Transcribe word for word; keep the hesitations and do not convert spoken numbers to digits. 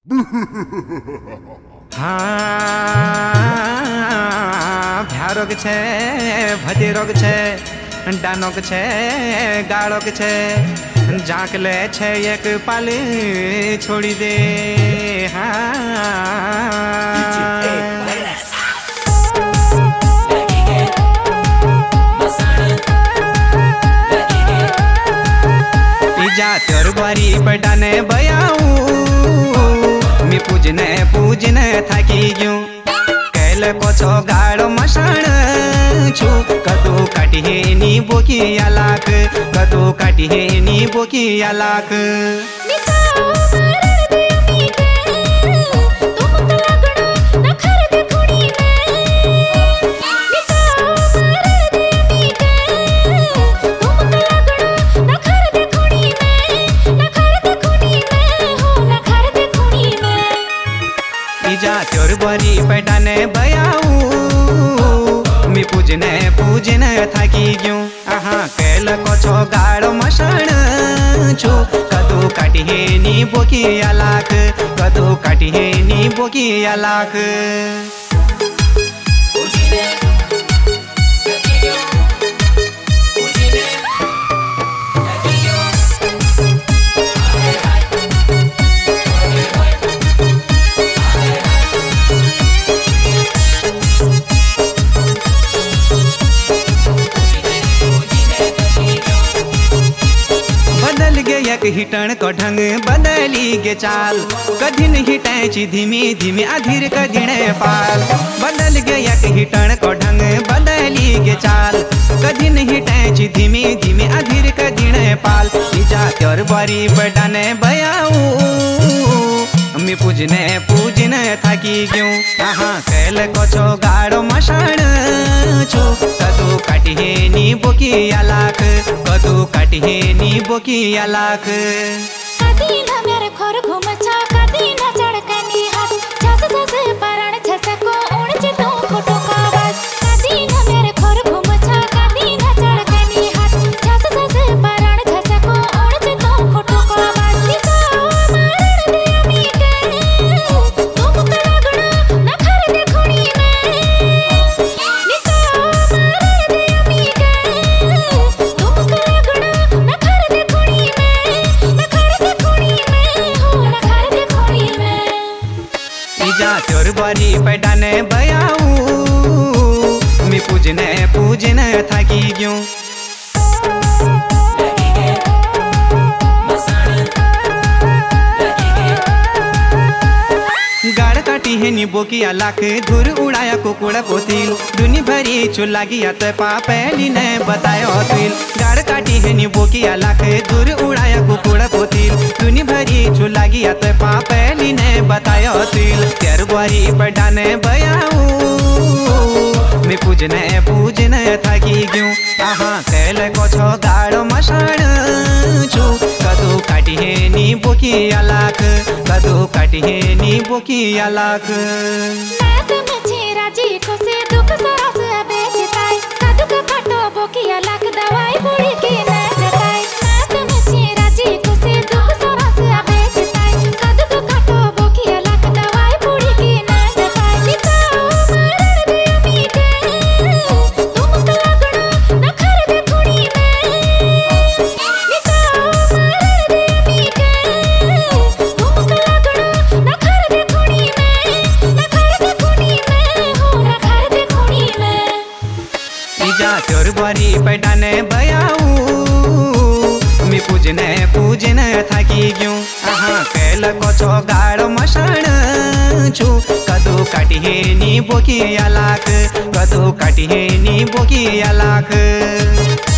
हाँ भ्यारोग छे भतीरोग छे डानोग छे गाड़ोग छे जाकले छे एक पाली छोड़ी दे। जा तोर बारी पटाने बयाऊ मी पूजने पूजने थाकी गयूं कैल कोछो गाड़ो मशाण छु कदू काटी है नी बोकी लाख कदू काटी है नी बोकी लाख तोर बरी पटाने बयाऊ मी पूजने पूजने थाकी गयूं आहा कैल कोछो गाड़ो मशाण छु कदू काटी है नी बोकी लाख कदू काटी है नी बोकी लाख। एक हिटण को ढंग बदली गे चाल कठिन हिटैची धीमी धीमी अधीर कठिने पाल बदल गे एक हिटण को ढंग बदली गे चाल कठिन हिटैची धीमी धीमी अधीर कठिने पाल जा तोर बारी बडाने बयाऊ मी पूजने पूजने थाकी गयूं आहा कैल कोछो गाड़ो मशाण छु कदू काटी है नी बोकी लाख कदू काटी है नी बोकी लाख। कदी ना मेरे खोर घुमचा कदी ना चढ़कनी हाथ जस जस परण छसको उणचे तो खोटो का बस कदी ना मेरे खोर घुमचा कदी ना चढ़कनी हाथ जस जस परण छसको उणचे तो खोटो का बस निकाओ मरण दे अमी के तुम कलागणो ना खर देखुणी में निकाओ मरण दे अमी के तुम कलागणो ना खर देखुणी में ना खर देखुणी में हो ना खर देखुणी में। जा तोर बारी पटाने बयाऊ मी पूजने पूजने थाकी गयूं गाड़ काटी है नी बोकी लाख धूर उड़ाया कुकुड़ा पोतील दुनी भरी चुला गया तो पापैली ने बतायो तिल गाड़ काटी है नी बोकी लाख धूर उड़ाया कुकुड़ा पोतील दुनी भरी चुला गया तो पापैली ने बतायो तिल तेर बारी पटाने बयाऊ मी पूजने पूजने थाकी गयूं आहा कैल कोछो गाड़ो मशाण छु कदू काटी है नी बोकी लाख कदू काटी है नी बोकी लाख। मैं तुम छेरा जी को से दुख सरास बेचताई कदू का काटो बोकी लाख दवाई बुड़ी के न जताई मैं तुम छेरा जी को से दुख सरास बेचताई कदू का काटो बोकी लाख दवाई बुड़ी के न जताई निकाओ मरण दे अमी के तुम कलागणो ना खर देखुणी में निकाओ मरण दे अमी के तुम कलागणो ना खर देखुणी में ना खर देखुणी में हो ना खर देखुणी में। जा तोर बारी पटाने बयाऊ मी पूजने पूजने थाकी गयूं आहा कैल कोछो गाड़ो मशाण छु कदू काटी है नी बोकी लाख कदू काटी है नी बोकी लाख।